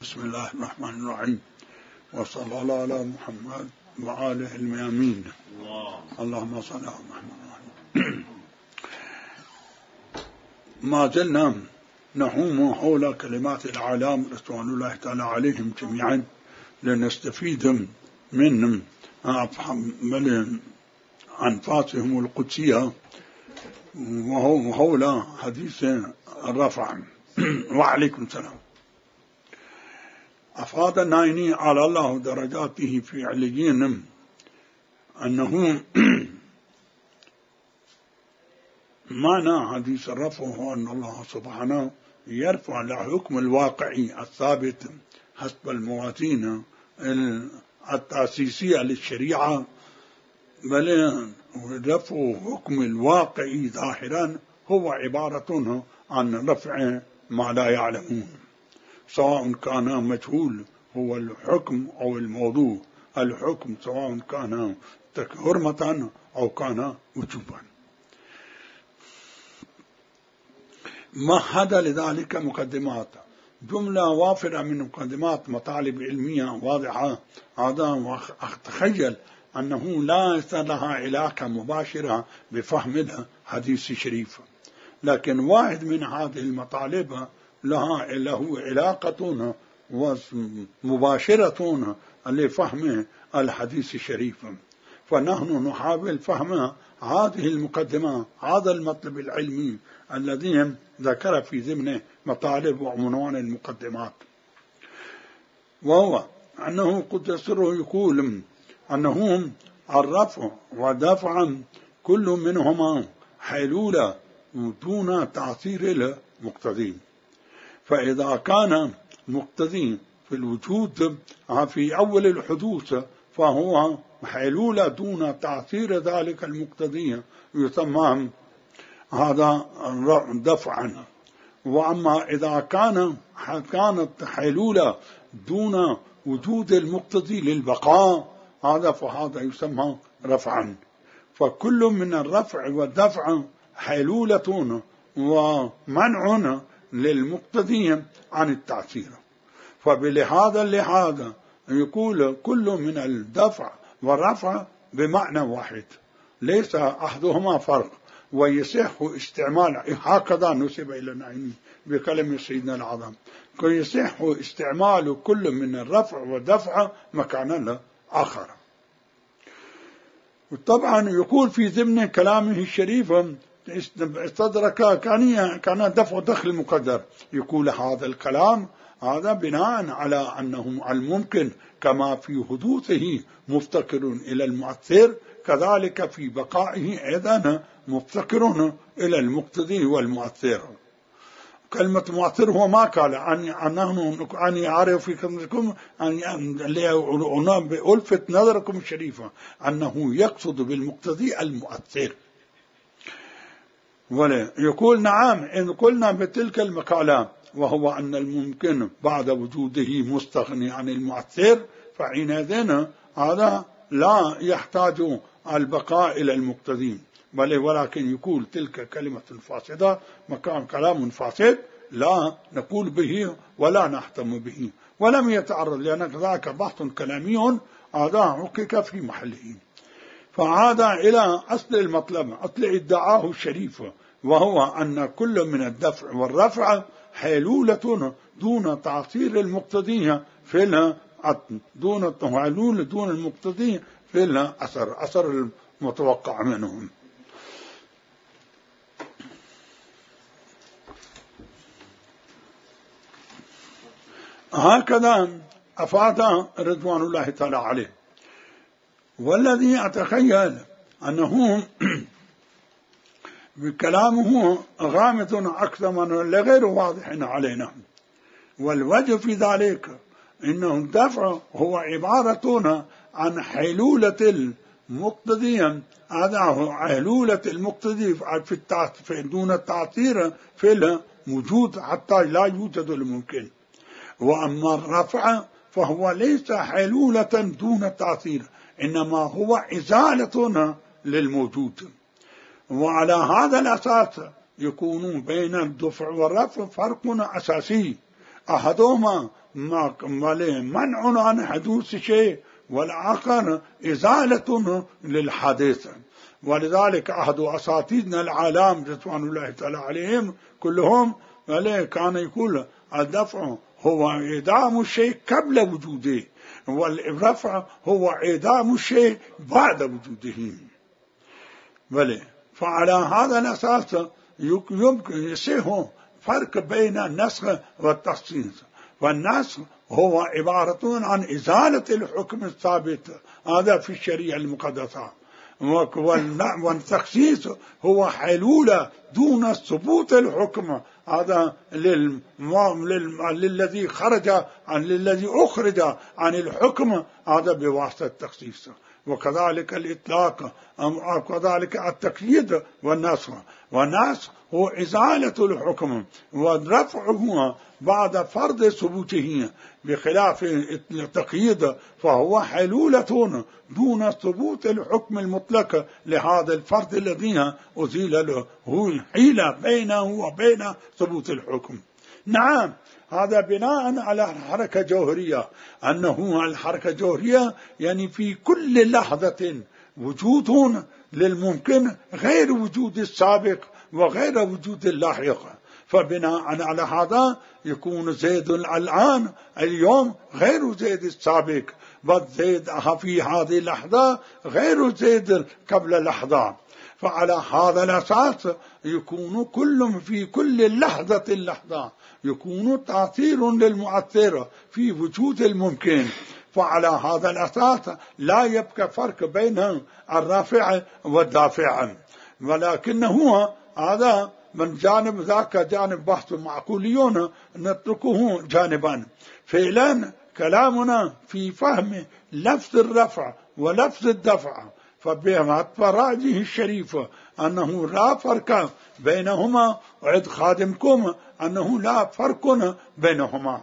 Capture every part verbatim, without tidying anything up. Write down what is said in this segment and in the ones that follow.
بسم الله الرحمن الرحيم، وصلى الله على محمد وآله الميامين. اللهم صل على محمد. ما زلنا نحوم حول كلمات الأعلام رضوان الله تعالى عليهم جميعا لنستفيد من أنفاسهم القدسية وهو حول حديث الرفع. وعليكم السلام. أفاد النائني على الله درجاته في عليين أنه معنى حديث الرفع هو أن الله سبحانه يرفع الحكم الواقعي الثابت حسب الموازين التأسيسية للشريعة، بل رفع حكم الواقعي ظاهرا هو عبارة عن رفع ما لا يعلمون، سواء كان مجهول هو الحكم أو الموضوع. الحكم سواء كان حرمة أو كان وجوبا. مهد لذلك مقدمات، جملة وافرة من مقدمات مطالب علمية واضحة. هذا أتخيل أنه لا لها علاقة مباشرة بفهم الحديث الشريف، لكن واحد من هذه المطالب لها له علاقة مباشرة لفهم الحديث الشريف، فنحن نحاول فهم هذه المقدمة، هذا المطلب العلمي الذي ذكر في ضمن مطالب وعنوان المقدمات، وهو أنه قد سره يقول أنه الرفع والدفع كل منهما حلولة دون تأثير المقتضي، فإذا كان مقتضي في الوجود في أول الحدوث فهو حلولة دون تأثير ذلك المقتضي يسمى هذا دفعا. وأما إذا كان كانت حلولة دون وجود المقتضي للبقاء هذا فهذا يسمى رفعا. فكل من الرفع والدفع حلولة ومنع للمقتضي عن التأثير، فبلهذا اللحاظ يقول كل من الدفع والرفع بمعنى واحد، ليس أحدهما فرق، ويصح استعمال هكذا نسب إلى النائني بكلمة سيدنا العظام، يصح استعمال كل من الرفع والدفع مكانا آخر. طبعا يقول في ضمن كلامه الشريف استدرك كان كان دفع دخل مقدر، يقول هذا الكلام هذا بناء على أنه الممكن كما في حدوثه مفتقر إلى المؤثر كذلك في بقائه أيضا مفتقر إلى المقتضي والمؤثر. كلمة مؤثر هو ما قال أنه أن يعرف في كلمتكم أن ألفت نظركم الشريفة أنه يقصد بالمقتضي المؤثر. ولا يقول نعم إن قلنا بتلك المقالة وهو أن الممكن بعد وجوده مستغني عن المؤثر فحينئذ هذا لا يحتاج البقاء إلى المقتضي، بل ولكن يقول تلك كلمة فاسدة مكان كلام فاسد لا نقول به ولا نحتم به، ولم يتعرض لأن ذاك بحث كلامي هذا حقيقة في محله. فعاد إلى أصل المطلب، أصل ادعاه الشريف، وهو أن كل من الدفع والرفع حلولة دون تعطيل المقتضي في العطن، دون حلول دون المقتضي في الأثر، أثر المتوقع منهم. هكذا أفاد رضوان الله تعالى عليه. والذي أتخيل أنه بكلامه غامض أكثر من لغير واضح علينا، والوجه في ذلك إنه الدفع هو عبارة عن حلولة المقتضي، هذا حلولة المقتضي في دون تأثير في الوجود حتى لا يوجد الممكن. وأما الرفع فهو ليس حلولة دون تأثير، إنما هو إزالة للموجود. وعلى هذا الأساس يكون بين الدفع والرفع فرق أساسي، أحدهما منع عن حدوث شيء، والآخر إزالة للحادث. ولذلك أحد أساتذتنا العالم رضوان الله تعالى عليهم كلهم كان يقول الدفع هو إعدام الشيء قبل وجوده، والرفع هو إعدام الشيء بعد وجوده. بلى فعلى هذا الأساس يمكن يصير فرق بين النسخ والتخصيص. والنسخ هو عبارة عن إزالة الحكم الثابت، هذا في الشريعة المقدسة، والتخصيص هو حلول دون ثبوت الحكم، هذا للذي خرج عن للذي أخرج عن الحكم، هذا بواسطة التخصيص. وكذلك الإطلاق، وكذلك التقييد والنسخ. والنسخ هو إزالة الحكم ورفعه بعد فرض ثبوته، بخلاف التقييد فهو حلولة دون ثبوت الحكم المطلق لهذا الفرض الذي أزيل له، هو حيلة بينه وبين ثبوت الحكم. نعم، هذا بناء على الحركة جوهرية، أنه الحركة جوهرية يعني في كل لحظة وجود للممكن غير وجود السابق وغير وجود اللاحق. فبناء على هذا يكون زيد الآن اليوم غير زيد السابق، والزيد في هذه اللحظة غير زيد قبل لحظة. فعلى هذا الأساس يكون كل في كل لحظة اللحظة يكون تأثير للمؤثر في وجود الممكن. فعلى هذا الأساس لا يبقى فرق بين الرافع والدافع، ولكنه هذا من جانب ذاك جانب بحث معقوليون نتركه جانبا. فعلا كلامنا في فهم لفظ الرفع ولفظ الدفع، فبراجه الشريف أنه لا فرق بينهما، وعد خادمكم أنه لا فرق بينهما.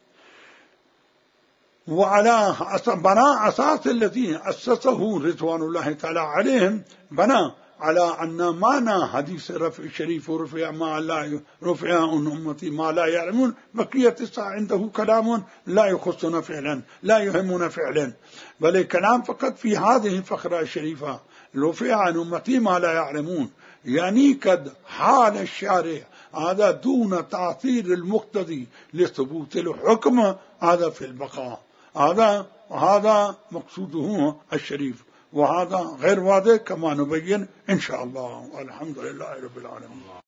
وعلى بناء أساس الذي أسسه رضوان الله تعالى عليهم، بنى على أن معنى حديث رفع الشريف ورفع ما لا رفع عن أمتي ما لا يعلمون، بقية الساعة عنده كلام لا يخصنا فعلا، لا يهمنا فعلا، بل كلام فقط في هذه الفقرة الشريفة، رفع عن أمتي ما لا يعلمون، يعني قد حال الشارع هذا دون تأثير المقتضي لثبوت الحكم هذا في البقاء. هذا هذا مقصوده الشريف، وهذا غير واضح كما نبين إن شاء الله. والحمد لله رب العالمين.